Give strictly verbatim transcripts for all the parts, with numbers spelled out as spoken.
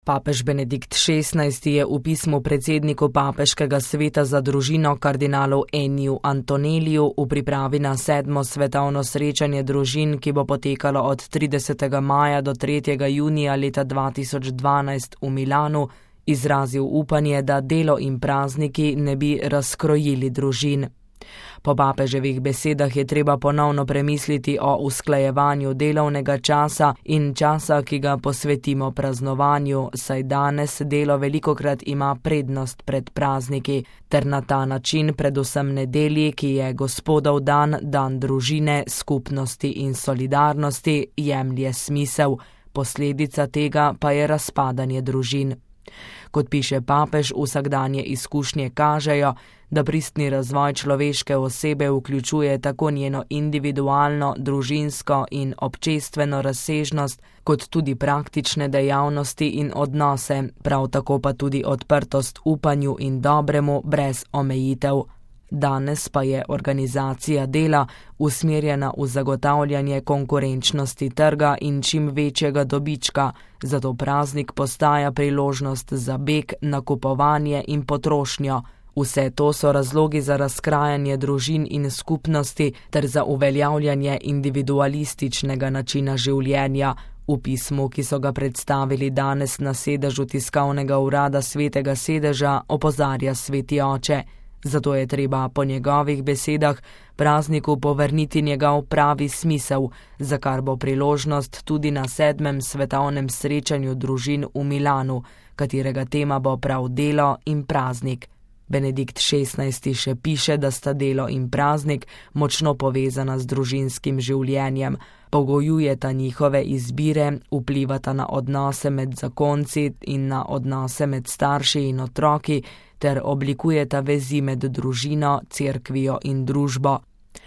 Papež Benedikt šestnajsti je v pismu predsedniku Papeškega sveta za družino kardinalu Enniju Antoneliju v pripravi na sedmo svetovno srečanje družin, ki bo potekalo od tridesetega maja do tretjega junija leta dva tisoč dvanajst v Milanu, izrazil upanje, da delo in prazniki ne bi razkrojili družin. Po papeževih besedah je treba ponovno premisliti o usklajevanju delovnega časa in časa, ki ga posvetimo praznovanju, saj danes delo velikokrat ima prednost pred prazniki, ter na ta način predvsem nedelji, ki je Gospodov dan, dan družine, skupnosti in solidarnosti, jemlje smisel, posledica tega pa je razpadanje družin. Kot piše papež, vsakdanje izkušnje kažejo, da pristni razvoj človeške osebe vključuje tako njeno individualno, družinsko in občestveno razsežnost, kot tudi praktične dejavnosti in odnose, prav tako pa tudi odprtost upanju in dobremu brez omejitev. Danes pa je organizacija dela usmerjena v zagotavljanje konkurenčnosti trga in čim večjega dobička, zato praznik postaja priložnost za beg, nakupovanje in potrošnjo. Vse to so razlogi za razkrajanje družin in skupnosti ter za uveljavljanje individualističnega načina življenja. V pismu, ki so ga predstavili danes na sedežu tiskovnega urada Svetega sedeža, opozarja Sveti oče. Zato je treba po njegovih besedah prazniku povrniti njegov pravi smisel, za kar bo priložnost tudi na sedmem svetovnem srečanju družin v Milanu, katerega tema bo prav delo in praznik. Benedikt šestnajsti še piše, da sta delo in praznik močno povezana z družinskim življenjem, pogojujeta njihove izbire, vplivata na odnose med zakonci in na odnose med starši in otroki, ter oblikujeta vezi med družino, cerkvijo in družbo.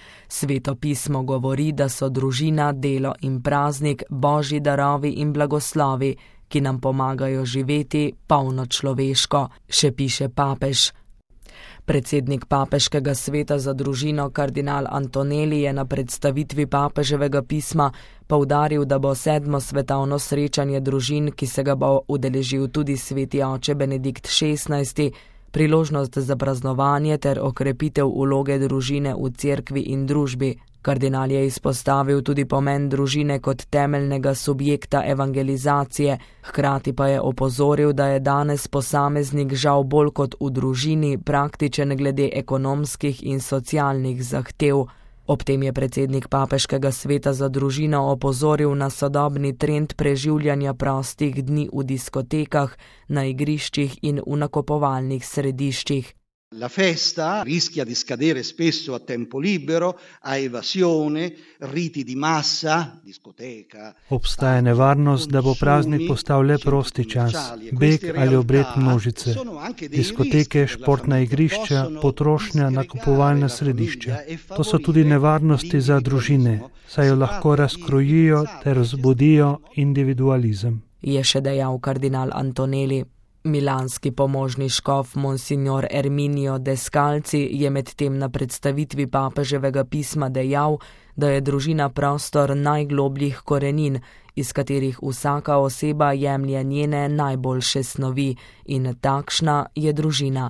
Sveto pismo govori, da so družina, delo in praznik božji darovi in blagoslovi, ki nam pomagajo živeti polno človeško, še piše papež. Predsednik Papeškega sveta za družino kardinal Antoneli je na predstavitvi papeževega pisma poudaril, da bo sedmo svetovno srečanje družin, ki se ga bo udeležil tudi sveti oče Benedikt šestnajsti, priložnost za praznovanje ter okrepitev vloge družine v cerkvi in družbi. Kardinal je izpostavil tudi pomen družine kot temeljnega subjekta evangelizacije, hkrati pa je opozoril, da je danes posameznik žal bolj kot v družini praktičen glede ekonomskih in socialnih zahtev. Ob tem je predsednik Papeškega sveta za družino opozoril na sodobni trend preživljanja prostih dni v diskotekah, na igriščih in v nakupovalnih središčih. La festa rischia di scadere spesso a tempo libero, a evasione, riti di massa, discoteca. Obstaja nevarnost, da bo praznik postal le prosti čas, beg ali obred množice, diskoteke, športna igrišča, potrošnja, nakupovalna središča. To so tudi nevarnosti za družine, saj jo lahko razkrojijo ter vzbudijo individualizem. Je še dejal kardinal Antoneli. Milanski pomožni škof monsignor Erminio Descalzi je medtem na predstavitvi papeževega pisma dejal, da je družina prostor najglobljih korenin, iz katerih vsaka oseba jemlje njene najboljše snovi, in takšna je družina.